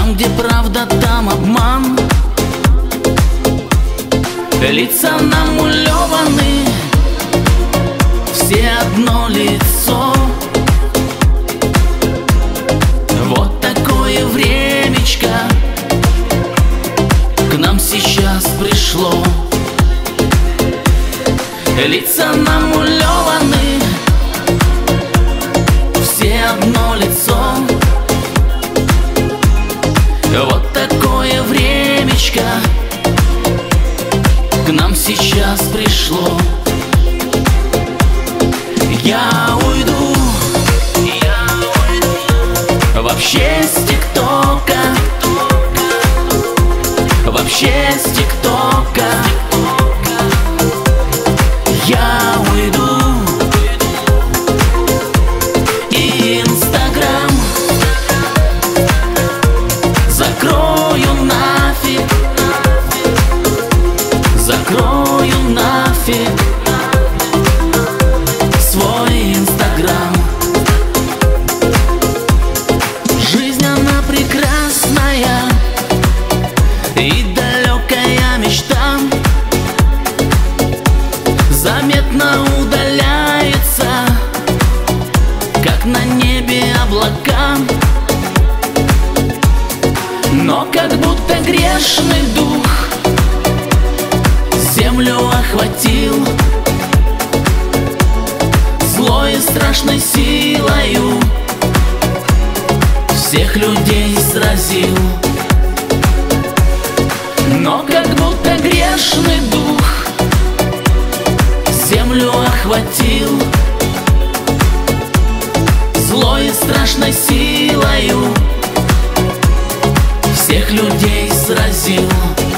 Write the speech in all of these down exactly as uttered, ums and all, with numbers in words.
Там, где правда, там обман. Лица намалеваны, все одно лицо. Вот такое времечко к нам сейчас пришло. Лица намалеваны, все одно лицо. Вот такое времечко к нам сейчас пришло. Я уйду, я уйду вообще с ТикТока, вообще с ТикТока. Я уйду, и Инстаграм закрою нафиг, закрою нафиг свой Инстаграм. Жизнь она прекрасная и далекая мечта заметно удаляется, как на небе облака. Но как будто грешный дух землю охватил, злой и страшной силою всех людей сразил. Но как будто грешный дух землю охватил, злой и страшной силою всех людей сразил.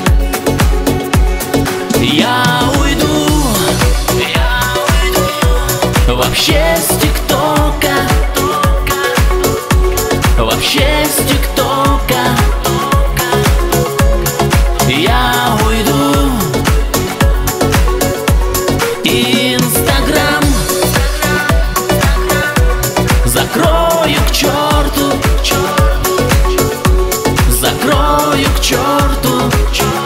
Я уйду, я уйду вообще с ТикТока, вообще с ТикТока. Я уйду, и Инстаграм закрою к черту, закрою к черту.